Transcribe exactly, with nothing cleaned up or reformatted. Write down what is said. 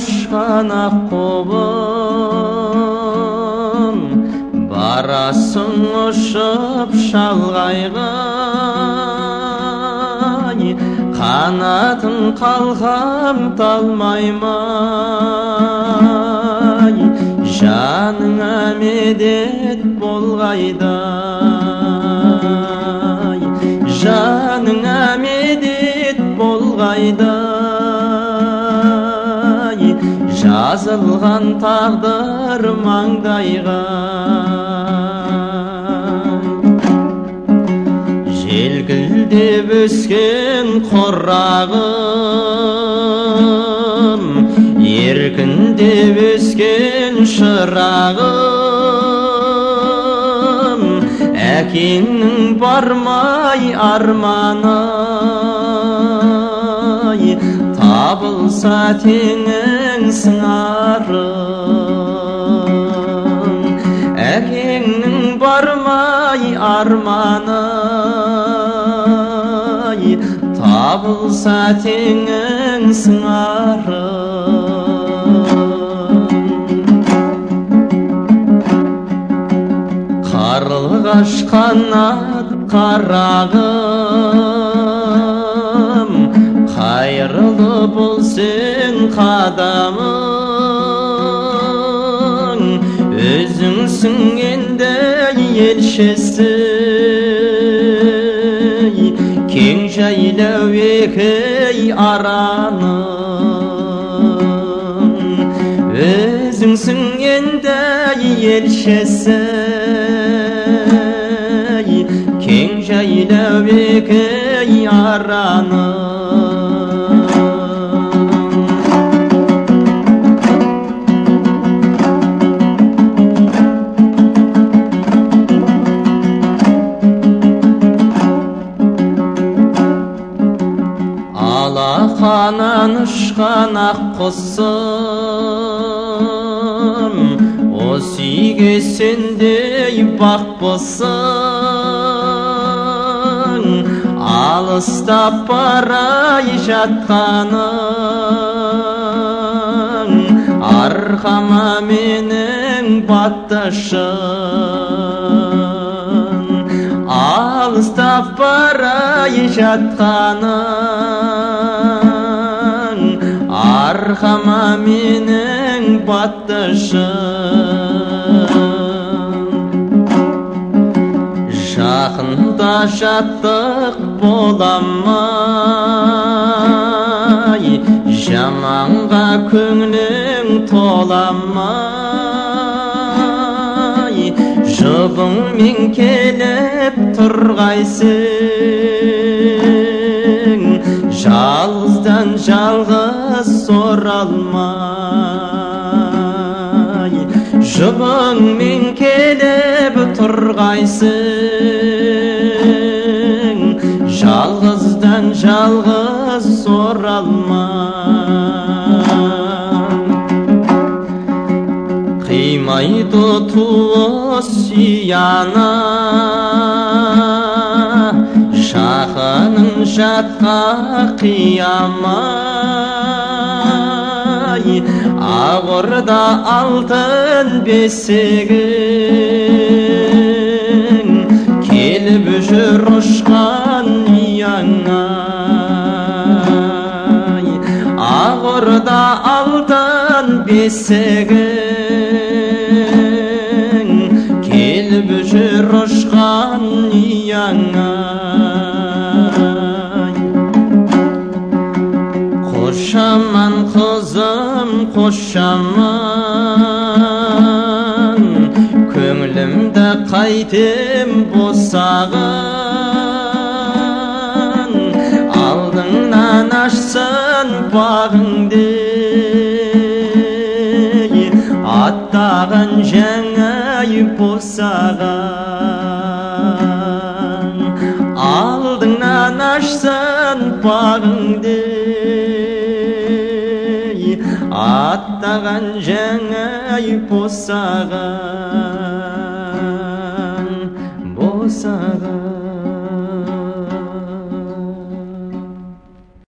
ұшқан ақ құбым, барасың ұшып шалғайға, қанатын қалқам талмай май, жаныңа медет болғайдай, жаныңа медет болғайдай, жазылған тағдыр маңдайға. Желкілдеп өскен құрағым, еркіндеп өскен шырағым, әкеңнің бармай арманы, табылса теңің сыңарым, әкеңнің бармай арманы, табылса теңің сыңарым. Қарлығаш қанат қарағым, қайырлы болсын қадамың, өзіңсің енді елшісі, кең жайлау екі араның, өзіңсің енді елшісі, кең жайлау екі араның. Алақанан ұшқан ақ құсым, осы үйге сендей бақпысың, алыстап барай жатқаның, арқама менің баттышың, алыстап барай жатқаның, арқама менің баттышың. Жақында жаттық боламай, жаманға көңілің толамай, жұбыңмен келіп тұрғайсың, жалғыздан жалғыз оралмай, жұбыңмен келіп тұрғайсың, жалғыздан жалғыз оралмай. Қимайды туыс ұяна, жақының жатқа қиямай, ағырда алтын бесігің, келіп жүр ұшқан ұяңа, ағырда алтын бесігің, келіп жүр ұшқан ұяңа. Қошаман қызым, қошаман, көңілімді қайтем босағын, алдыңнан ашсын бағыңды, аттаған жаңай босаған, алдыңнан ашсын бағыңды, аттаған жаңай босаған, босаған.